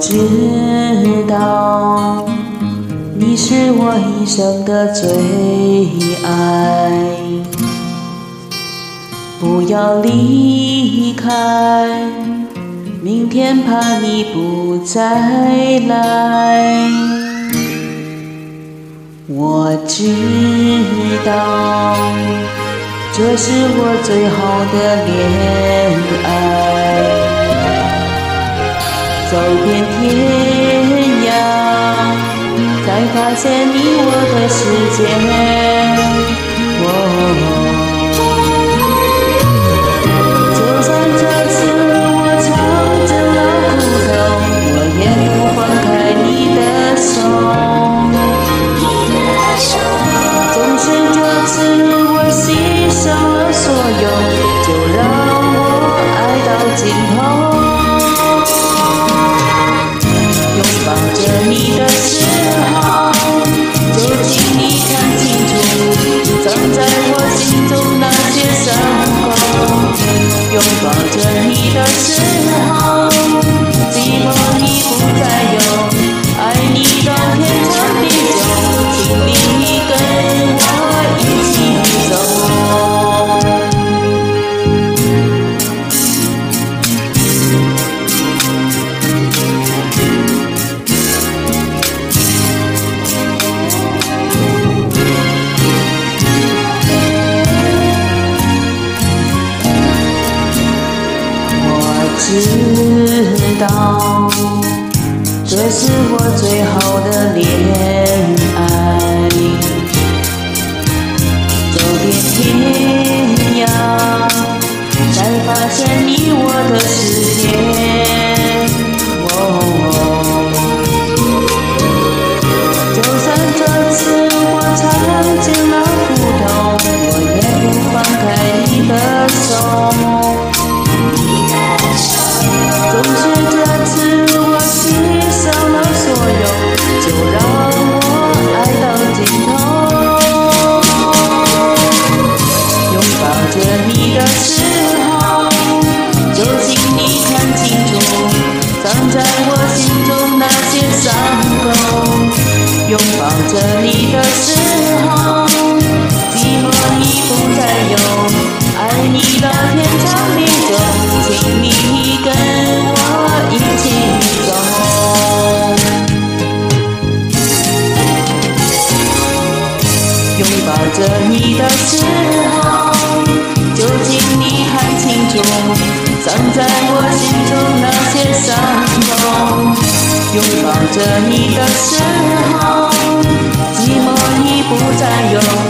知道你是我一生的最爱，不要离开，明天怕你不再来。我知道这是我最后的恋爱，走遍天涯，才发现你我的世界。就算这次我尝尽了苦头，我也不放开你的手。纵使这次我牺牲了所有，就让我爱到尽头。拥抱着你的时候，就请你看清楚藏在我心中那些伤口。拥抱着你的时候，寂寞已不再有，爱你到天长地久，请你跟我一起走。知道这是我最后的恋爱，走遍天涯，才发现你我的世界。就算这次我尝尽了苦头，我也不放开你的手。纵使这次我牺牲了所有，就让我爱到尽头。拥抱着你的时候，就请你看清楚藏在我心中那些伤口。拥抱着你的时候，寂寞已不再有，爱你到天长地久，请你跟我一起走。拥抱着你的时候，就请你看清楚藏在我心中那些伤口。拥抱着你的时候，寂寞已不再有。